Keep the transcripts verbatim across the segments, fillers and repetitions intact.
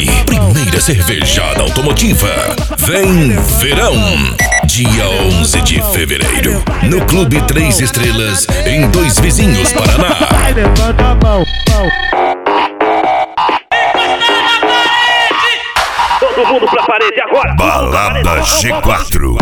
primeira cervejada automotiva. Vem verão, dia onze de fevereiro, no Clube Três Estrelas, em Dois Vizinhos, Paraná. Levanta a mão, mão. Todo mundo pra parede agora. Balada G quatro.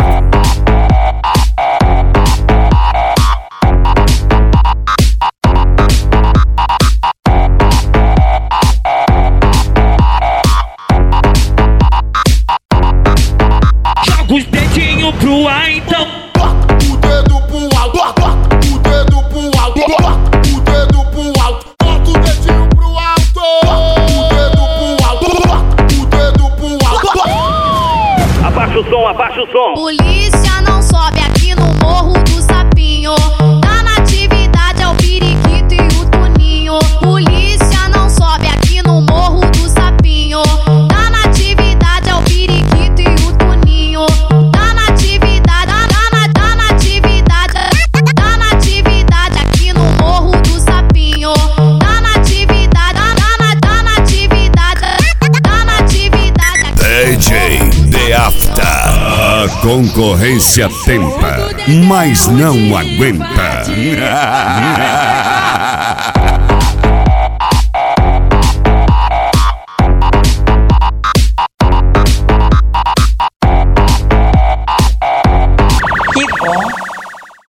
Joga os dedinhos pro ar então. O dedo pro alto, o dedo pro alto, o dedo pro alto, bota o dedinho pro alto, o dedo pro alto, o dedo pro alto. Abaixa o som, abaixa o som. Polícia não sobe aqui no Morro do Sapinho. Tá na atividade é o periquito e o tuninho. Polícia não sobe aqui no Morro do Sapinho. Tá na atividade é o periquito e o tuninho. Tá na atividade, tá na, tá na atividade, tá na atividade aqui no Morro do Sapinho. Tá na atividade, tá na, tá na atividade, tá na atividade aqui. D J The After. A concorrência tenta, mas não aguenta.